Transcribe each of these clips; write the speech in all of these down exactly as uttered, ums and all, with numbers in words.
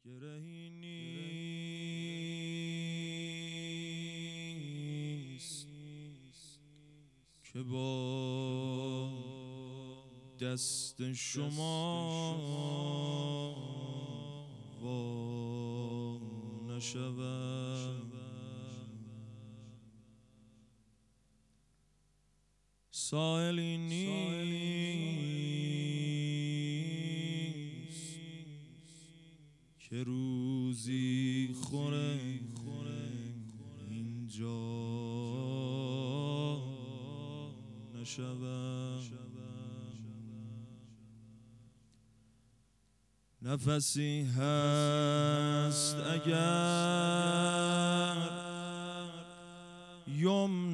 گرهی نیست که با دست شما وا نشود. سائلی نیست که روزی خوره اینجا نشود. نفسی هست اگر یمن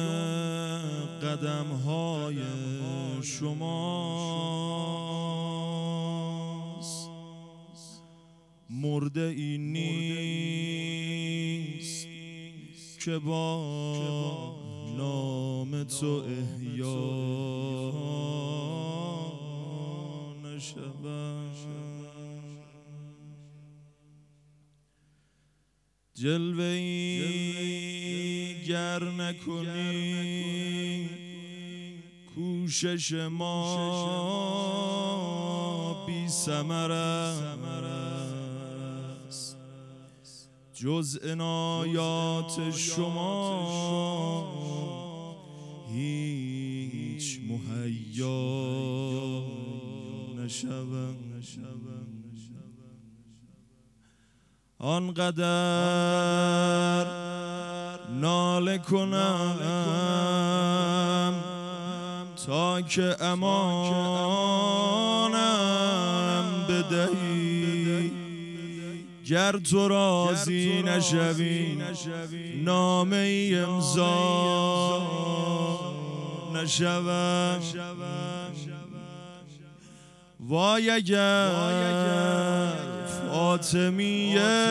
قدم های شماست، مرده ای نیست که با نام تو احیا نشود. جلوه‌ای گر نکنی کوشش ما بی ثمر است، جز عنایات شما هیچ مهیا نشود. آنقدر ناله کنم تا که امانم بدهی، گر تو راضی نشوی نامه ای امضا نشود. وای اگر فاطمیه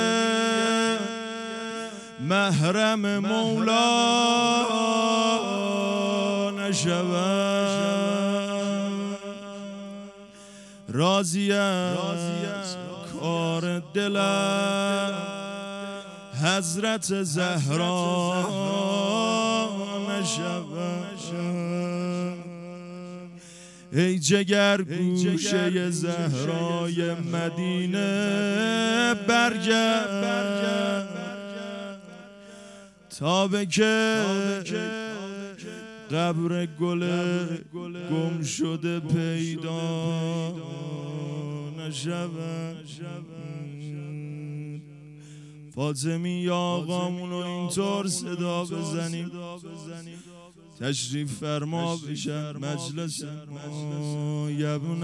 محرم مولا نشود. راضی از کار دلم حضرت زهرا نشود. ای جگر گوشه زهرای مدینه برگرد تا به که قبر گل گم شده پیدا نشود. فاطمی آقامونو اینطور صدا بزنیم تشریف فرما بشن مجلس ما. یبن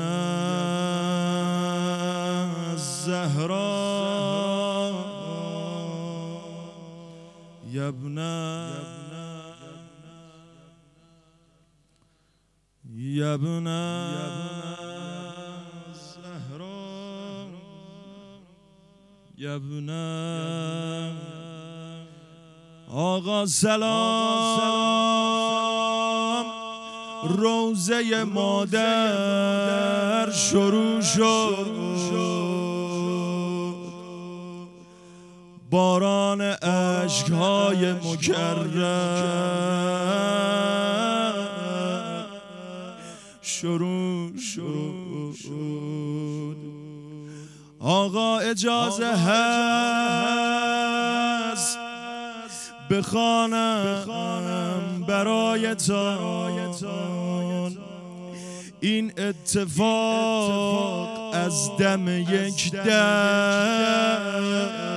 الزهرا یبن یبن الزهرا یبن آقا سلام. روزه مادر شروع شد، باران اشک‌های مکرر شروع شد. آقا اجازه هست بخوانم برایتان این اتفاق از دم یک در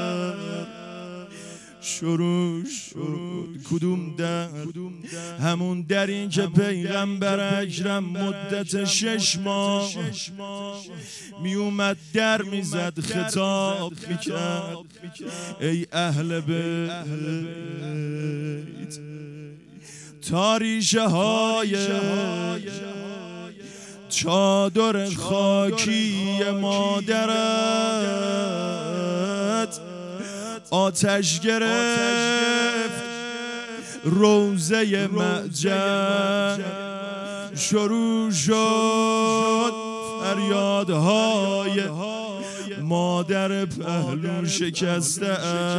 شروع شد. کدوم در؟ همون در این که پیغمبر اکرم مدت شش ماه می اومد در میزد خطاب میکرد ای اهل بیت، تاریشه های چادر خاکی مادرت آتش گرفت، روزه معجر شروع شد، فریادهای مادر پهلو شکسته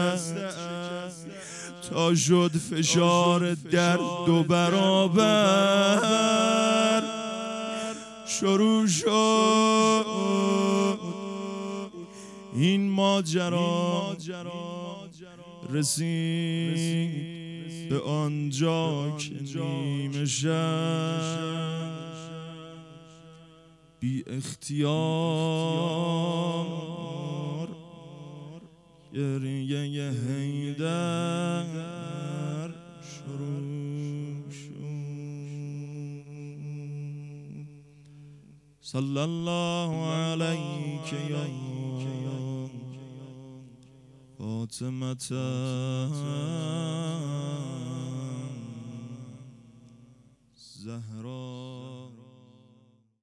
تا شد فشار در دو برابر شروع شد این ماجرا رسید به آنجا که نیمه شب بی اختیار گریه حیدر شروع شد. صلی الله علیک یا فاطمه زهرا.